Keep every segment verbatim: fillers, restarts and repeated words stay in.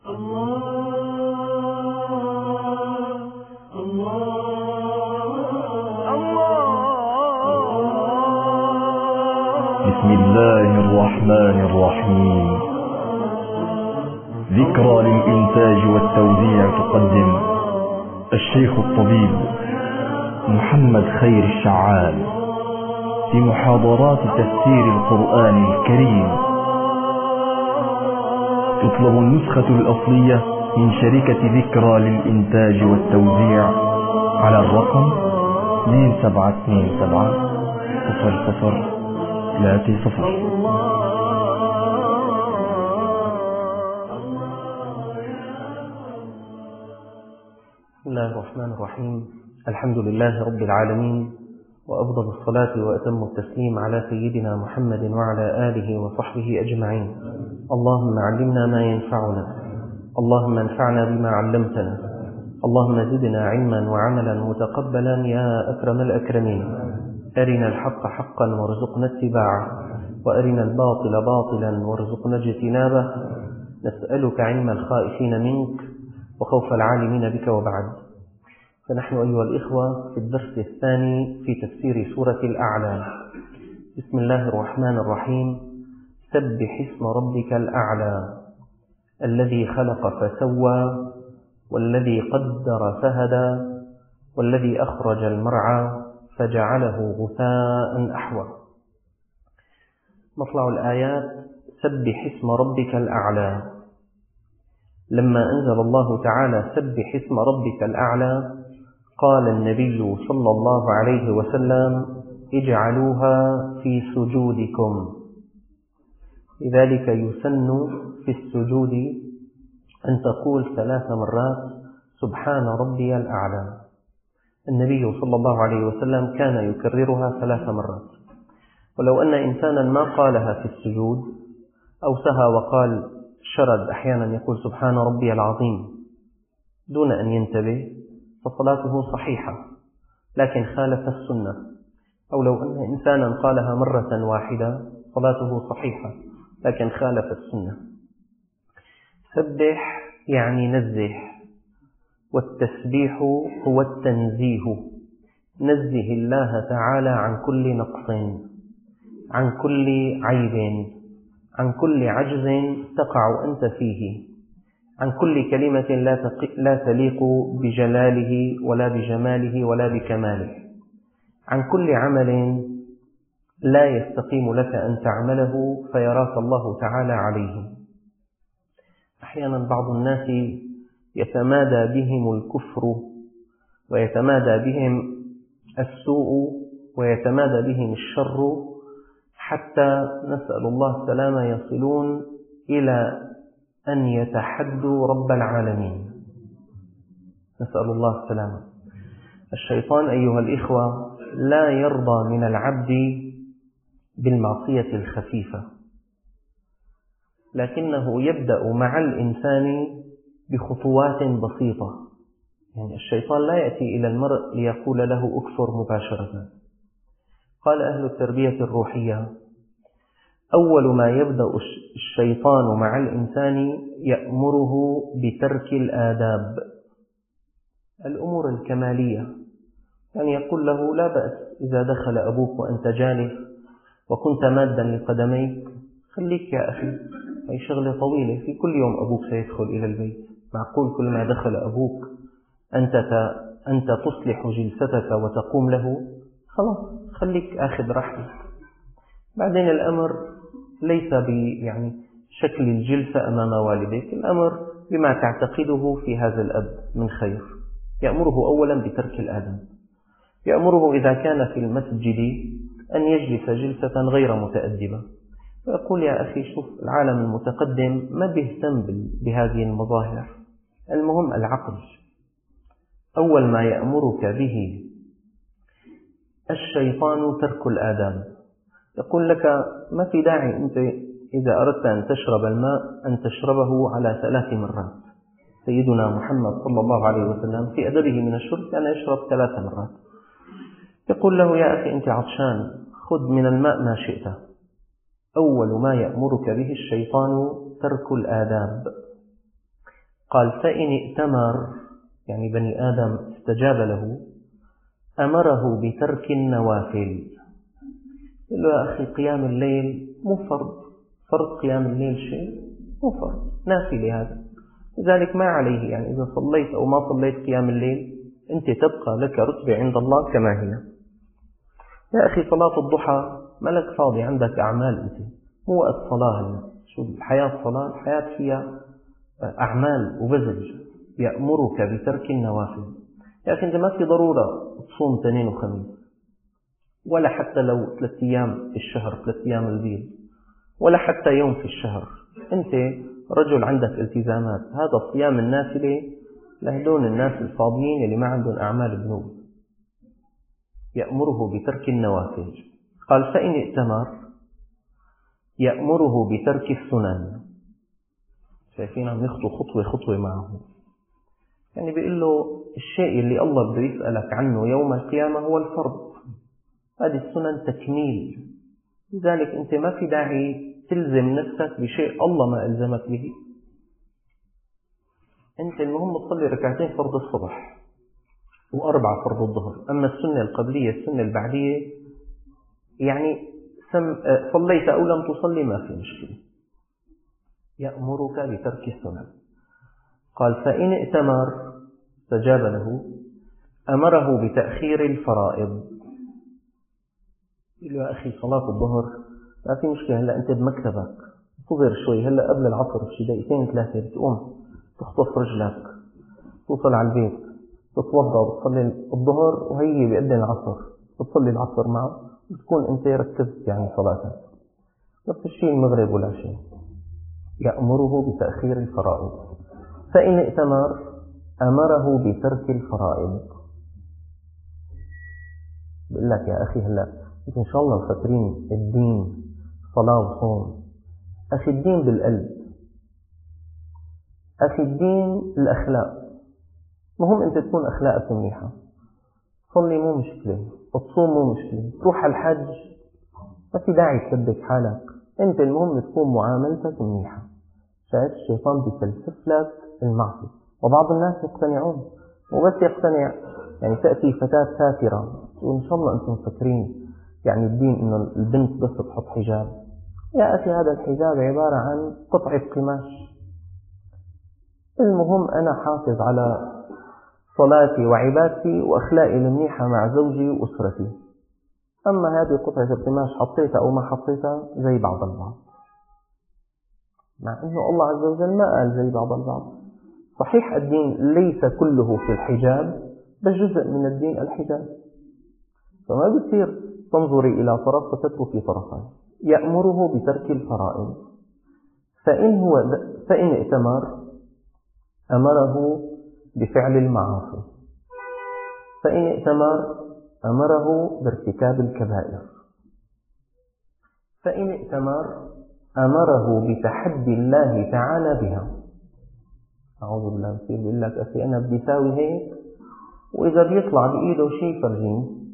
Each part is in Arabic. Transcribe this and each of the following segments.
بسم الله الرحمن الرحيم. ذكرى للإنتاج والتوزيع تقدم الشيخ الطبيب محمد خير الشعال في محاضرات تفسير القرآن الكريم. تطلب النسخة الأصلية من شركة ذكرى للإنتاج والتوزيع على الرقم اثنين سبعة اثنين سبعة صفر صفر ثلاثة صفر. بسم الله الرحمن الرحيم. الحمد لله رب العالمين، وأفضل الصلاة وأتم التسليم على سيدنا محمد وعلى آله وصحبه أجمعين. اللهم علمنا ما ينفعنا، اللهم انفعنا بما علمتنا، اللهم زدنا علما وعملا متقبلا يا أكرم الأكرمين. أرنا الحق حقا وارزقنا اتباعه، وأرنا الباطل باطلا وارزقنا اجتنابه. نسألك علم الخائفين منك وخوف العالمين بك. وبعد، فنحن أيها الإخوة في الدرس الثاني في تفسير سورة الأعلى. بسم الله الرحمن الرحيم. سبح اسم ربك الأعلى الذي خلق فسوى والذي قدر فهدى والذي أخرج المرعى فجعله غثاء أحوى. مطلع الآيات: سبح اسم ربك الأعلى. لما أنزل الله تعالى سبح اسم ربك الأعلى، قال النبي صلى الله عليه وسلم: اجعلوها في سجودكم. لذلك يسن في السجود أن تقول ثلاث مرات سبحان ربي الأعلى. النبي صلى الله عليه وسلم كان يكررها ثلاث مرات. ولو أن إنسانا ما قالها في السجود أو سهى وقال شرد أحيانا يقول سبحان ربي العظيم دون أن ينتبه فصلاته صحيحة، لكن خالف السنة. أو لو أن إنسانا قالها مرة واحدة صلاته صحيحة، لكن خالف السنة. سبح يعني نزه، والتسبيح هو التنزيه. نزه الله تعالى عن كل نقص، عن كل عيب، عن كل عجز تقع أنت فيه، عن كل كلمة لا تليق بجلاله ولا بجماله ولا بكماله، عن كل عمل لا يستقيم لك أن تعمله فيراك الله تعالى عليه. أحيانا بعض الناس يتمادى بهم الكفر ويتمادى بهم السوء ويتمادى بهم الشر، حتى نسأل الله السلامة يصلون إلى أن يتحدوا رب العالمين. نسأل الله السلامة. الشيطان أيها الإخوة لا يرضى من العبد بالمعصية الخفيفة، لكنه يبدأ مع الإنسان بخطوات بسيطة. يعني الشيطان لا يأتي إلى المرء ليقول له أكفر مباشرة. قال أهل التربية الروحية: أول ما يبدأ الشيطان مع الإنسان يأمره بترك الآداب، الأمور الكمالية. يعني يقول له: لا بأس إذا دخل أبوك وأنت جالس وكنت مادا لقدميك، خليك يا أخي، هي شغلة طويلة، في كل يوم أبوك سيدخل إلى البيت، معقول كل ما دخل أبوك أنت أنت تصلح جلستك وتقوم له؟ خلاص خليك أخذ راحتك. بعدين الأمر ليس يعني شكل الجلسة أمام والديك، الأمر بما تعتقده في هذا الأب من خير. يأمره أولا بترك الآداب. يأمره إذا كان في المسجد أن يجلس جلسة غير متأدبة، ويقول: يا أخي شوف، العالم المتقدم ما بيهتم بهذه المظاهر، المهم العقل. أول ما يأمرك به الشيطان ترك الآداب. يقول لك: ما في داعي أنت إذا أردت أن تشرب الماء أن تشربه على ثلاث مرات. سيدنا محمد صلى الله عليه وسلم في أدبه من الشرب كان يشرب ثلاث مرات. يقول له: يا أخي أنت عطشان، خذ من الماء ما شئت. أول ما يأمرك به الشيطان ترك الآداب. قال فإن ائتمر يعني بني آدم استجاب له أمره بترك النوافل. قال له يا أخي قيام الليل مو فرض، فرض قيام الليل شيء مو فرض، نافلة هذا، لذلك ما عليه، يعني إذا صليت أو ما صليت قيام الليل أنت تبقى لك رتبة عند الله كما هي. يا أخي صلاة الضحى ملك فاضي، عندك أعمال، أنت مو وقت صلاة. شو الحياة؟ صلاة الحياة فيها أعمال وبذل. يأمرك بترك النوافل. يا أخي أنت ما في ضرورة تصوم اثنين وخميس، ولا حتى لو ثلاث أيام في الشهر، ثلاث أيام البيض، ولا حتى يوم في الشهر. أنت رجل عندك التزامات، هذا صيام النافلة لهدون الناس الفاضيين اللي ما عندهم أعمال بنوب. يأمره بترك النوافل. قال فإن ائتمر يأمره بترك السنن. شايفين عم يخطو خطوة خطوة معه، يعني بيقول له الشيء اللي الله بده يسألك عنه يوم القيامة هو الفرض، هذه السنن تكميل، لذلك أنت ما في داعي تلزم نفسك بشيء الله ما ألزمك به. أنت المهم تصلي ركعتين فرض الصبح وأربعة فرض الظهر، أما السنة القبلية السنة البعدية يعني سم صليت أو لم تصلي ما في مشكلة. يأمرك بترك السنن. قال فإن ائتمر استجاب له أمره بتأخير الفرائض. يقول له يا أخي صلاة الظهر ما في مشكلة، هلأ أنت بمكتبك انتظر شوي، هلأ قبل العصر بشي دقيقتين ثلاثة بتقوم تخطف رجلك توصل على البيت تتوضأ وتصلي الظهر، وهي بيأذن العصر بتصلي العصر معه بتكون أنت ركزت يعني صلاتك. نفس الشيء المغرب ولا شيء. يأمره بتأخير الفرائض. فإن ائتمر أمره بترك الفرائض. بقول لك يا أخي هلأ إن شاء الله فاكرين الدين صلاة وصوم. أخي الدين بالقلب، أخي الدين الأخلاق. مهم أنت تكون أخلاقك منيحة، صلي مو مشكلة، تصوم مو مشكلة، تروح الحج ما في داعي تثبت حالك، أنت المهم تكون معاملتك منيحة. شايف الشيطان بيفلسف لك المعصية، وبعض الناس يقتنعون، وبس يقتنع يعني تأتي فتاة سافرة وإن شاء الله أنتم فاكرين يعني الدين إنه البنت بس تحط حجاب. يا أخي هذا الحجاب عبارة عن قطعة قماش، المهم أنا حافظ على صلاتي وعبادتي وأخلاقي المنيحة مع زوجي وأسرتي، أما هذه قطعة القماش حطيتها أو ما حطيتها زي بعض البعض، مع أنه الله عز وجل ما قال زي بعض البعض. صحيح الدين ليس كله في الحجاب، بس جزء من الدين الحجاب، فما بتصير تنظري إلى طرف وتتركي طرفا. يأمره بترك الفرائض. فإن هو فإن ائتمر أمره بفعل المعاصي. فإن ائتمر أمره بارتكاب الكبائر. فإن ائتمر أمره بتحدي الله تعالى بها. أعوذ بالله بصير بيقول لك أخي أنا بدي ساوي هيك، وإذا بيطلع بإيده شيء فرجين.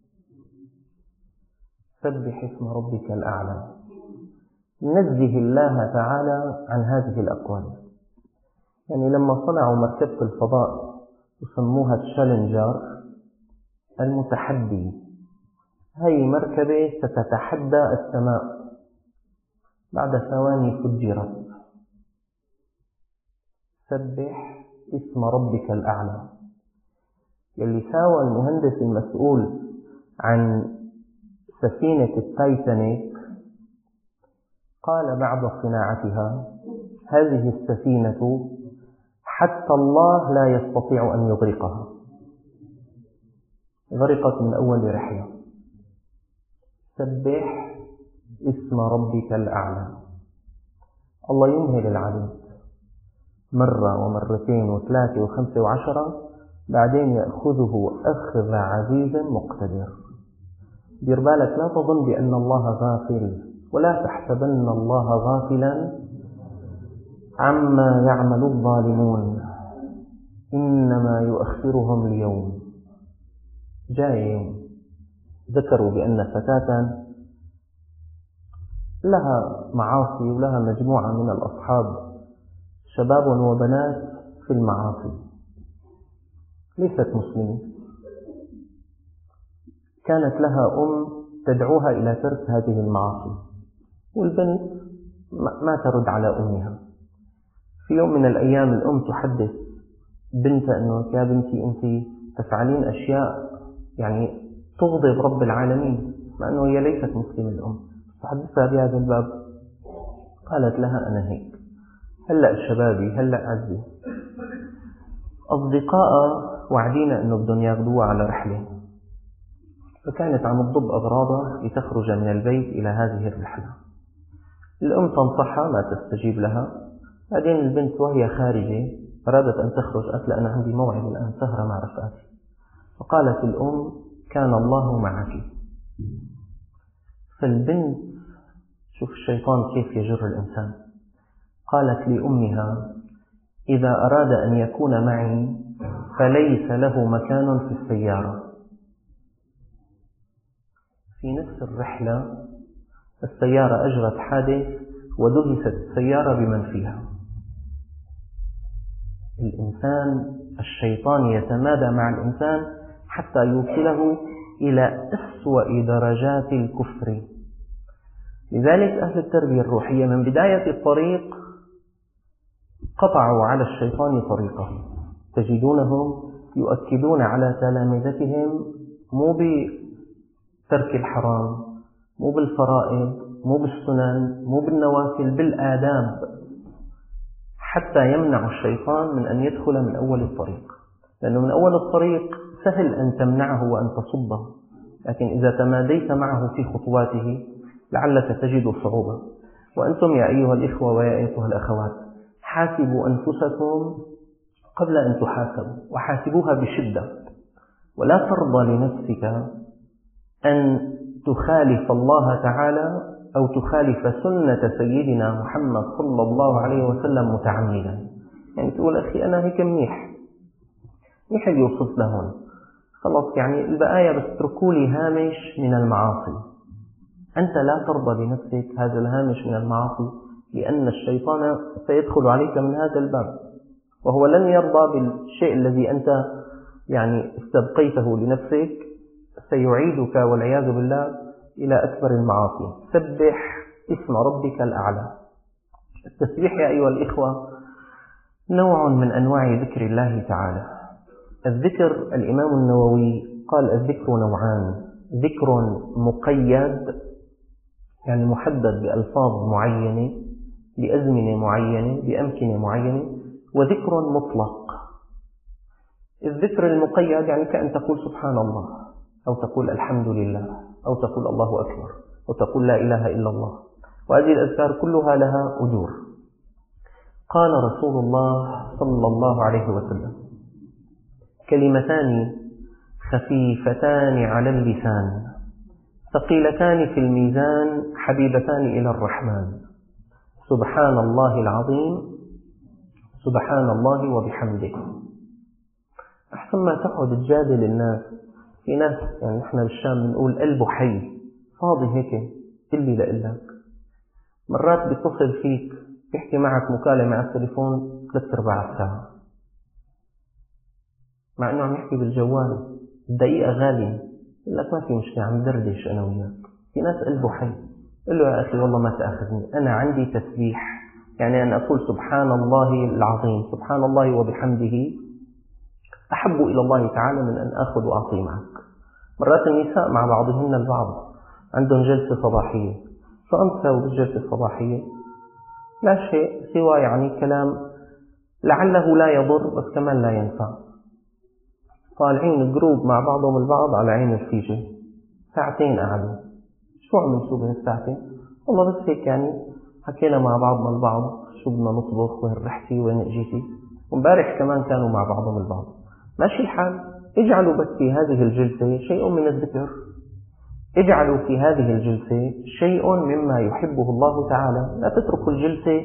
سبح اسم ربك الأعلى. نزه الله تعالى عن هذه الأقوال. يعني لما صنعوا مركبة الفضاء وسموها تشالنجر المتحدي، هاي مركبة ستتحدى السماء، بعد ثواني فجرت. سبح اسم ربك الأعلى. يلي ساوى المهندس المسؤول عن سفينة التايتانيك قال بعد صناعتها هذه السفينة حتى الله لا يستطيع أن يغرقها، غرقت من أول رحلة. سبح اسم ربك الأعلى. الله يمهل العبد مرة ومرتين وثلاثة وخمسة وعشرة، بعدين يأخذه أخذ عزيز مقتدر. دير بالك لا تظن بأن الله غافل، ولا تحسبن الله غافلا عما يعمل الظالمون، إنما يؤخرهم ليوم. جاء يوم ذكروا بأن فتاة لها معاصي ولها مجموعة من الأصحاب شباب وبنات في المعاصي، ليست مسلمة، كانت لها أم تدعوها إلى ترك هذه المعاصي، والبنت ما ترد على أمها. في يوم من الأيام الأم تحدث بنتها أنه يا بنتي أنت تفعلين أشياء يعني تغضب رب العالمين، مع أنه هي ليست مسلمة الأم. تحدثها بهذا الباب، قالت لها أنا هيك، هلأ شبابي هلأ عزي، أصدقاء وعدينا أنه بدهم ياخذوها على رحلة، فكانت عم تضب أغراضها لتخرج من البيت إلى هذه الرحلة. الأم تنصحها ما تستجيب لها. بعدين البنت وهي خارجة أرادت أن تخرج، قالت أنا عندي موعد الآن سهرة مع رفقاتي. فقالت الأم كان الله معك. فالبنت، شوف الشيطان كيف يجر الإنسان، قالت لأمها إذا أراد أن يكون معي فليس له مكان في السيارة. في نفس الرحلة السيارة أجرت حادث ودهست السيارة بمن فيها. الإنسان، الشيطان يتمادى مع الإنسان حتى يوصله إلى أسوأ درجات الكفر. لذلك أهل التربية الروحية من بداية الطريق قطعوا على الشيطان طريقه. تجدونهم يؤكدون على تلامذتهم مو بترك الحرام، مو بالفرائض، مو بالسنن، مو بالنوافل، بالآداب، حتى يمنع الشيطان من أن يدخل من أول الطريق. لأنه من أول الطريق سهل أن تمنعه وأن تصده، لكن إذا تماديت معه في خطواته لعلك تجد صعوبة. وأنتم يا أيها الإخوة ويا أيها الأخوات حاسبوا أنفسكم قبل أن تحاسبوا، وحاسبوها بشدة. ولا ترضى لنفسك أن تخالف الله تعالى أو تخالف سنة سيدنا محمد صلى الله عليه وسلم متعمدا. يعني تقول أخي أنا هيك منيح منيح اللي وصلت لهون، خلص يعني البقايا بس اتركوا لي هامش من المعاصي. أنت لا ترضى لنفسك هذا الهامش من المعاصي، لأن الشيطان سيدخل عليك من هذا الباب، وهو لن يرضى بالشيء الذي أنت يعني استبقيته لنفسك، سيعيدك والعياذ بالله إلى أكبر المعاصي. سبح اسم ربك الأعلى. التسبيح يا أيها الإخوة نوع من أنواع ذكر الله تعالى. الذكر، الإمام النووي قال الذكر نوعان: ذكر مقيد يعني محدد بألفاظ معينة بأزمنة معينة بأمكنة معينة، وذكر مطلق. الذكر المقيد يعني كأن تقول سبحان الله، أو تقول الحمد لله، أو تقول الله أكبر، أو تقول لا إله إلا الله، وهذه الأذكار كلها لها أجور. قال رسول الله صلى الله عليه وسلم: كلمتان خفيفتان على اللسان ثقيلتان في الميزان حبيبتان إلى الرحمن، سبحان الله العظيم، سبحان الله وبحمده. أحسن ما تقعد تجادل الناس. في ناس يعني نحن بالشام بنقول قلبه حي، فاضي هيك اللي لقلك. مرات بيتصل فيك بيحكي معك مكالمة على التليفون ثلاث أرباع الساعة، مع أنه عم يحكي بالجوال الدقيقة غالية، يقول لك ما في مشكلة عم دردش أنا وياك. في ناس قلبه حي، قل له يا أخي والله ما تأخذني، أنا عندي تسبيح، يعني أن أقول سبحان الله العظيم سبحان الله وبحمده أحب إلى الله تعالى من أن أخذ وأعطي معك. مرات النساء مع بعضهن البعض عندهم جلسة صباحية، فأنسوا بالجلسة الصباحية لا شيء سوى يعني كلام لعله لا يضر بس كمان لا ينفع. طالعين جروب مع بعضهم البعض على عين الفيجة، ساعتين قعدوا. شو عم نسوي بهالساعتين؟ والله بس هيك يعني حكينا مع بعضنا البعض شو بدنا نطبخ، وين رحتي وين اجيتي، ومبارح كمان كانوا مع بعضهم البعض. ماشي الحال، اجعلوا بس في هذه الجلسة شيء من الذكر، اجعلوا في هذه الجلسة شيء مما يحبه الله تعالى. لا تتركوا الجلسة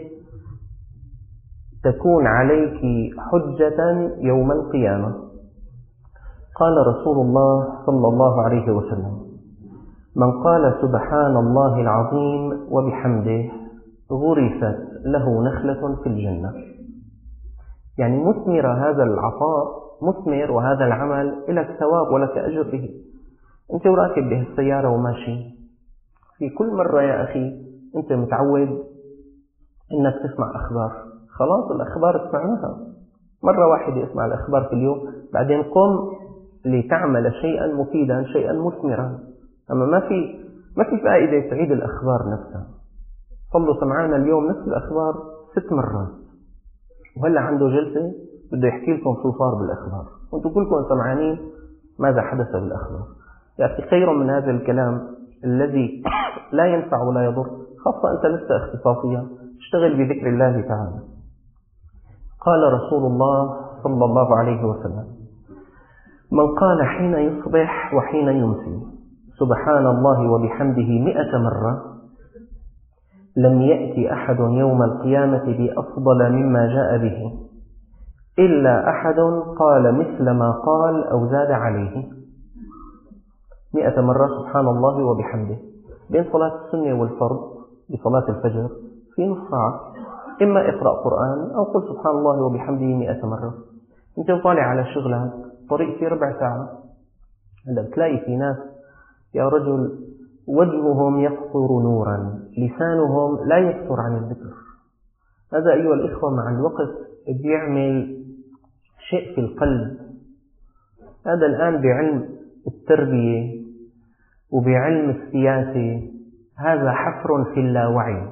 تكون عليك حجة يوم القيامة. قال رسول الله صلى الله عليه وسلم: من قال سبحان الله العظيم وبحمده غرست له نخلة في الجنة. يعني مثمر هذا العطاء، مثمر، وهذا العمل لك ثواب ولك أجر به. أنت راكب به السيارة وماشي، في كل مرة يا أخي أنت متعود أنك تسمع أخبار، خلاص الأخبار اسمعناها مرة واحدة، اسمع الأخبار في اليوم، بعدين قم لتعمل شيئا مفيدا، شيئا مثمرا. أما ما في ما في فائدة تعيد الأخبار نفسها. صلوا سمعانا اليوم نفس الأخبار ست مرات، وهلا عنده جلسة بده يحكي لكم صفار بالأخبار، وانتم كلكم سمعانين ماذا حدث بالأخبار. يا أخي خير من هذا الكلام الذي لا ينفع ولا يضر، خاصة أنت لست اختصاصيا، اشتغل بذكر الله تعالى. قال رسول الله صلى الله عليه وسلم: من قال حين يصبح وحين يمسي سبحان الله وبحمده مئة مرة لم يأتي أحد يوم القيامة بأفضل مما جاء به إلا أحد قال مثل ما قال أو زاد عليه. مئة مرة سبحان الله وبحمده بين صلاة السنة والفرض بصلاة الفجر في نصف ساعة، إما اقرأ قرآن أو قل سبحان الله وبحمده مئة مرة. أنت طالع على شغلك طريق في ربع ساعة، هلا بتلاقي في ناس يا رجل وجههم يقطر نورا، لسانهم لا يفتر عن الذكر. هذا أيها الإخوة مع الوقت بيعمل شيء في القلب. هذا الآن بعلم التربية وبعلم السياسة هذا حفر في اللاوعي.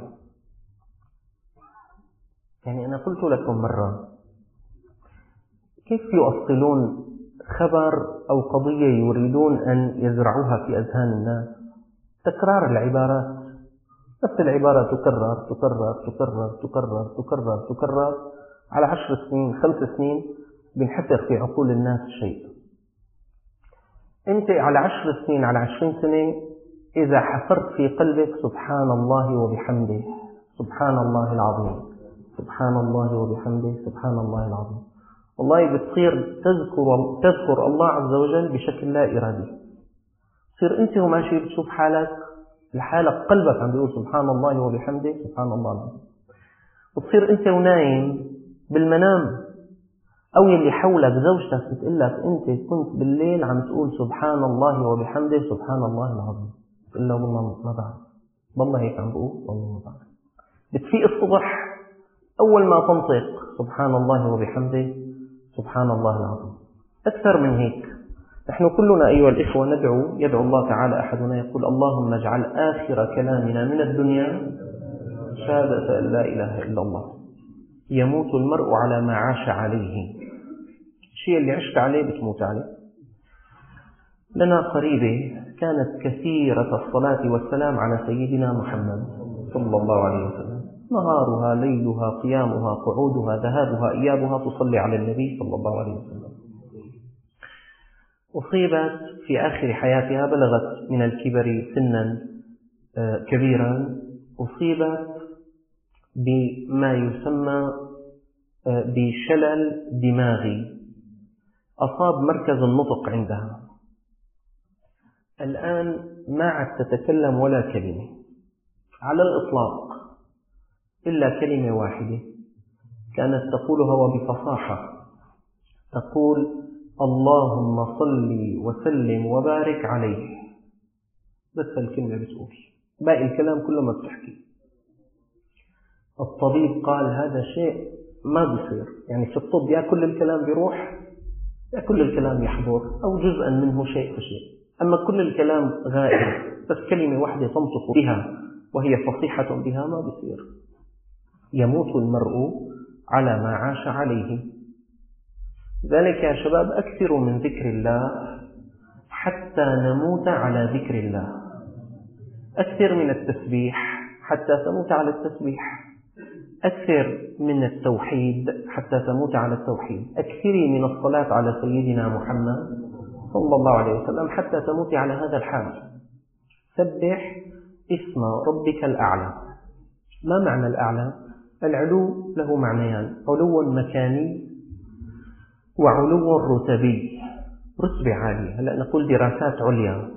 يعني أنا قلت لكم مرة كيف يؤصلون خبر أو قضية يريدون أن يزرعوها في أذهان الناس؟ تكرار العبارات، نفس العبارة تكرر تكرر تكرر تكرر تكرر تكرر على عشر سنين خمس سنين بنحفر في عقول الناس شيء. أنت على عشر سنين على عشرين سنة إذا حفرت في قلبك سبحان الله وبحمده سبحان الله العظيم سبحان الله وبحمده سبحان الله العظيم، والله بتصير تذكر تذكر الله عز وجل بشكل لا إرادي. تصير أنت وماشي بتشوف حالك لحالك قلبك عم بيقول سبحان الله وبحمده سبحان الله العظيم. وتصير أنت ونايم بالمنام أو يلي حولك زوجتك بتقول لك أنت كنت بالليل عم تقول سبحان الله وبحمده سبحان الله العظيم، تقول له والله ما بعرف، والله هيك عم بقول والله ما بعرف. بتفيق الصبح أول ما تنطق سبحان الله وبحمده سبحان الله العظيم. أكثر من هيك نحن كلنا أيها الإخوة ندعو يدعو الله تعالى، أحدنا يقول اللهم اجعل آخر كلامنا من الدنيا شهادة أن لا إله إلا الله. يموت المرء على ما عاش عليه، الشيء اللي عشت عليه بتموت عليه. لنا قريبة كانت كثيرة الصلاة والسلام على سيدنا محمد صلى الله عليه وسلم، نهارها ليلها قيامها قعودها ذهابها إيابها تصلي على النبي صلى الله عليه وسلم. أصيبت في آخر حياتها، بلغت من الكبر سنا كبيرا، أصيبت بما يسمى بشلل دماغي، أصاب مركز النطق عندها. الآن ما عاد تتكلم ولا كلمة على الإطلاق إلا كلمة واحدة كانت تقولها وبفصاحة، تقول اللهم صل وسلم وبارك عليه، بس الكلمة بتقول، باقي الكلام كله ما بتحكي. الطبيب قال هذا شيء ما بيصير، يعني في الطب يا كل الكلام بيروح يا كل الكلام يحضر أو جزءا منه شيء فشيء، أما كل الكلام غائب بس كلمة واحدة تنطق بها وهي فصيحة بها ما بيصير. يموت المرء على ما عاش عليه. ذلك يا شباب أكثروا من ذكر الله حتى نموت على ذكر الله، أكثر من التسبيح حتى تموت على التسبيح، أكثر من التوحيد حتى تموت على التوحيد، أكثري من الصلاة على سيدنا محمد صلى الله عليه وسلم حتى تموت على هذا الحال. سبح اسم ربك الأعلى. ما معنى الأعلى؟ العلو له معنيان، علو مكاني وعلو رتبي، رتبة عالية. هلأ نقول دراسات عليا،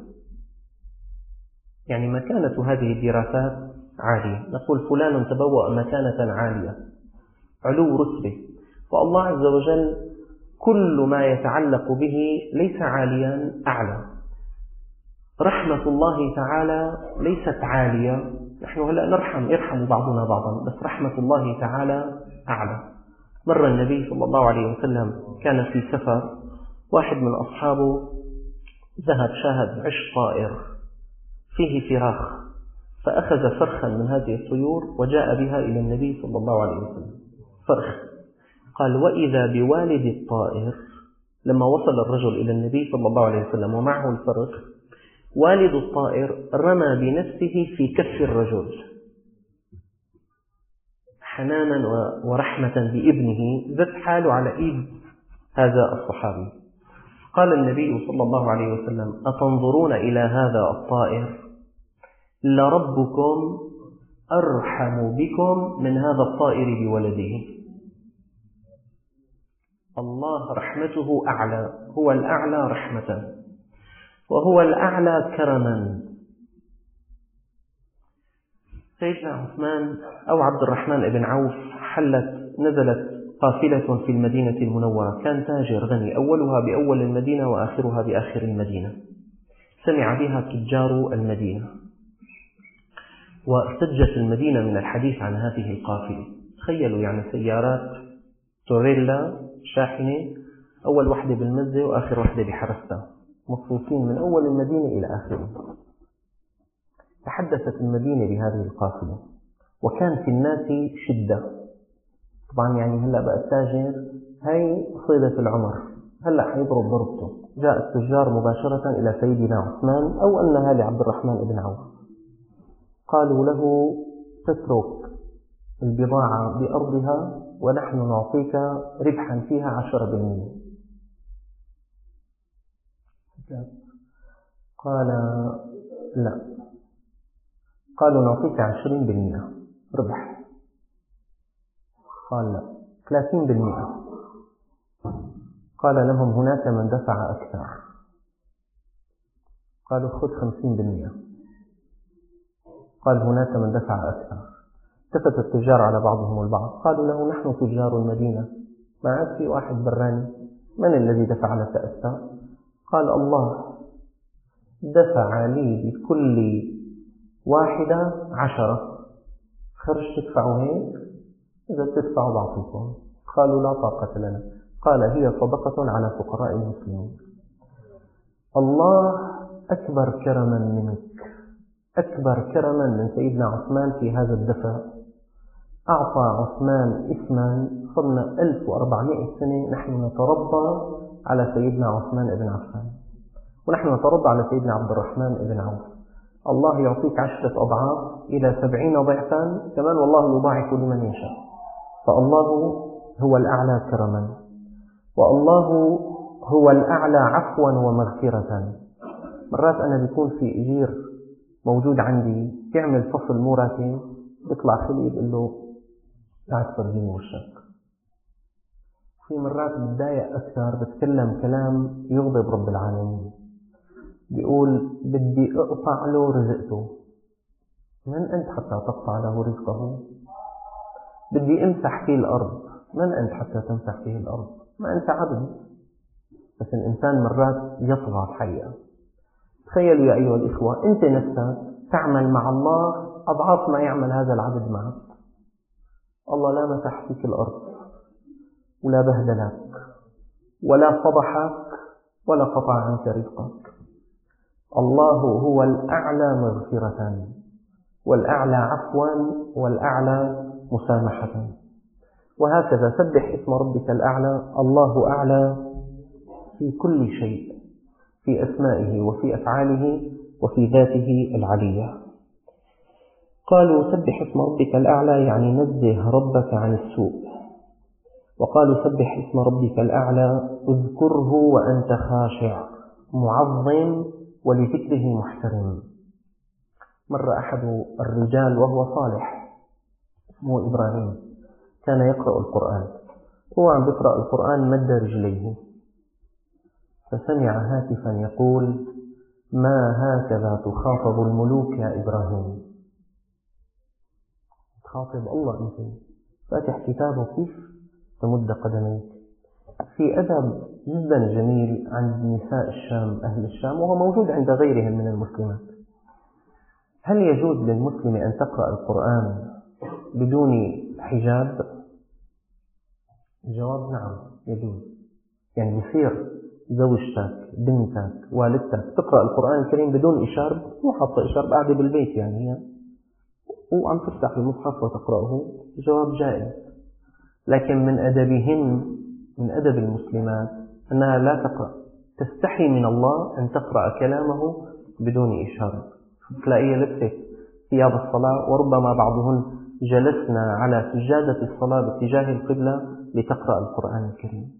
يعني مكانة هذه الدراسات عالية، نقول فلان تبوأ مكانة عالية، علو رتبة. والله عز وجل كل ما يتعلق به ليس عاليا أعلى. رحمة الله تعالى ليست عالية، نحن هلأ نرحم يرحم بعضنا بعضا، بس رحمة الله تعالى أعلى. مر النبي صلى الله عليه وسلم كان في سفر، واحد من أصحابه ذهب شاهد عش طائر فيه فراخ، فأخذ فرخا من هذه الطيور وجاء بها إلى النبي صلى الله عليه وسلم، فرخ. قال: وإذا بوالد الطائر، لما وصل الرجل إلى النبي صلى الله عليه وسلم ومعه الفرخ، والد الطائر رمى بنفسه في كف الرجل حنانا ورحمة بابنه، زد حاله على إيد هذا الصحابي. قال النبي صلى الله عليه وسلم: أتنظرون إلى هذا الطائر؟ لربكم أرحم بكم من هذا الطائر بولده. الله رحمته أعلى، هو الأعلى رحمة وهو الأعلى كرما. سيدنا عثمان أو عبد الرحمن بن عوف حلت نزلت قافلة في المدينة المنورة، كان تاجر غني، أولها بأول المدينة وآخرها بآخر المدينة. سمع بها تجار المدينة وارتجت المدينة من الحديث عن هذه القافلة. تخيلوا يعني سيارات توريلا شاحنة، أول واحدة بالمزة وآخر واحدة بحرستها، مصروفين من أول المدينة إلى آخرها. تحدثت المدينة بهذه القافلة، وكان في الناس شدة. طبعا يعني هلأ بقى التاجر هاي صيدة العمر، هلأ حيضرب ضربته. جاء التجار مباشرة إلى سيدنا عثمان أو أنها لعبد الرحمن بن عوف، قالوا له: تترك البضاعة بأرضها ونحن نعطيك ربحا فيها عشرة بالمئة. قال: لا. قالوا: نعطيك عشرين بالمئة ربح. قال: لا. ثلاثين بالمئة. قال لهم: هناك من دفع أكثر. قالوا: خذ خمسين بالمئة. قال: هناك من دفع أكثر. التفت التجار على بعضهم البعض، قالوا له: نحن تجار المدينة، ما عاد في واحد براني، من الذي دفع لك أكثر؟ قال: الله دفع لي بكل واحدة عشرة. خرج تدفعوا هيك؟ إذا تدفعوا بعطيكم. قالوا: لا طاقة لنا. قال: هي صدقة على فقراء المسلمين. الله أكبر كرما منك، أكبر كرما من سيدنا عثمان في هذا الدفع. أعطى عثمان اسما صرنا ألف وأربعمائة سنة نحن نترضى على سيدنا عثمان بن عفان، ونحن نترضى على سيدنا عبد الرحمن بن عوف. الله يعطيك عشرة أضعاف إلى سبعين ضعفا كمان، والله يضاعف لمن يشاء. فالله هو الأعلى كرما، والله هو الأعلى عفوا ومغفرة. مرات أنا بيكون في أجير موجود عندي يعمل فصل مو راتب، يطلع خلي يقول له: لا تفرجيني وشك. في مرات بتضايق أكثر، بتكلم كلام يغضب رب العالمين، بيقول: بدي أقطع له رزقته. من أنت حتى تقطع له رزقه؟ بدي أمسح فيه الأرض. من أنت حتى تمسح فيه الأرض؟ ما أنت عبد. بس الإنسان مرات يطغى الحقيقة. تخيلوا يا أيها الإخوة، أنت نفسك تعمل مع الله أضعاف ما يعمل هذا العبد معك. الله لا مسح فيك الأرض ولا بهدلك ولا فضحك ولا قطع عنك رزقك. الله هو الأعلى مغفرة والأعلى عفوا والأعلى مسامحة. وهكذا سبح اسم ربك الأعلى. الله أعلى في كل شيء، في أسمائه وفي أفعاله وفي ذاته العلية. قالوا: سبح اسم ربك الأعلى يعني نزه ربك عن السوء. وقالوا: سبح اسم ربك الأعلى اذكره وأنت خاشع معظم ولذكره محترم. مر أحد الرجال وهو صالح اسمه إبراهيم، كان يقرأ القرآن، هو عم يقرأ القرآن مد رجليه، فسمع هاتفا يقول: ما هكذا تخاطب الملوك يا إبراهيم. تخاطب الله أنت، فاتح كتابه كيف تمد قدميك. في أدب جدا جميل عند نساء الشام، أهل الشام، وهو موجود عند غيرهم من المسلمات. هل يجوز للمسلم أن تقرأ القرآن بدون حجاب؟ الجواب نعم يجوز. يعني يصير زوجتك، بنتك، والدتك تقرأ القرآن الكريم بدون إشارب، مو حاطة إشارب، قاعدة بالبيت يعني هي وعم تفتح المصحف وتقرأه، الجواب جائز. لكن من أدبهن، من أدب المسلمات أنها لا تقرأ، تستحي من الله أن تقرأ كلامه بدون إشارة. تلاقيها لبست ثياب الصلاة، وربما بعضهن جلسنا على سجادة الصلاة باتجاه القبلة لتقرأ القرآن الكريم.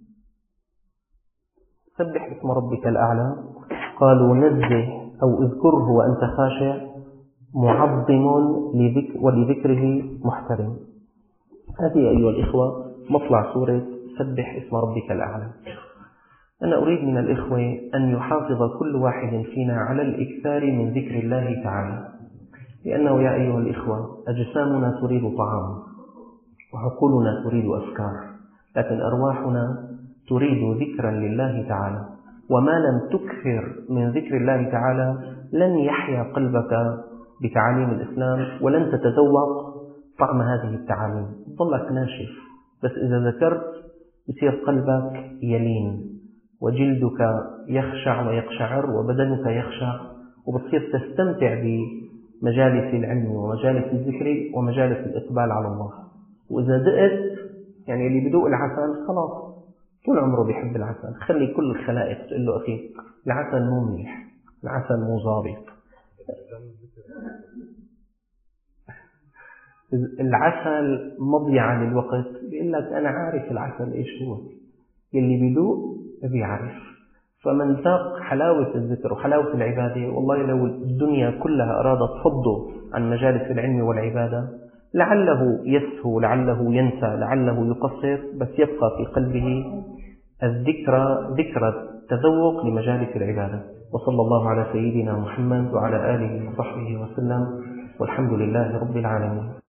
سبح اسم ربك الأعلى، قالوا نزه أو اذكره وأنت خاشع معظم لذكر ولذكره محترم. هذه أيها الإخوة مطلع سورة سبح اسم ربك الأعلى. أنا أريد من الإخوة أن يحافظ كل واحد فينا على الإكثار من ذكر الله تعالى، لأنه يا أيها الإخوة أجسامنا تريد طعام، وعقولنا تريد أفكار، لكن أرواحنا تريد ذكرا لله تعالى. وما لم تكثر من ذكر الله تعالى لن يحيا قلبك بتعاليم الإسلام، ولن تتذوق طعم هذه التعاليم، ظلك ناشف. بس إذا ذكرت يصير قلبك يلين، وجلدك يخشع ويقشعر، وبدنك يخشع، وبتصير تستمتع بمجالس العلم ومجالس الذكر ومجالس الإقبال على الله. وإذا دقت، يعني اللي بدوق العسل خلاص طول عمره بيحب العسل. خلي كل الخلائق تقول له أخي العسل مو منيح، العسل مو ظابط. العسل مضيعة للوقت. بيقول لك أنا عارف العسل إيش هو، اللي بيدوق بيعرف. فمن ذاق حلاوة الذكر وحلاوة العبادة، والله لو الدنيا كلها أرادت تفضه عن مجالس العلم والعبادة لعله يسهو، لعله ينسى، لعله يقصر، بس يبقى في قلبه الذكرى، ذكرى التذوق لمجالس العبادة. وصلى الله على سيدنا محمد وعلى آله وصحبه وسلم، والحمد لله رب العالمين.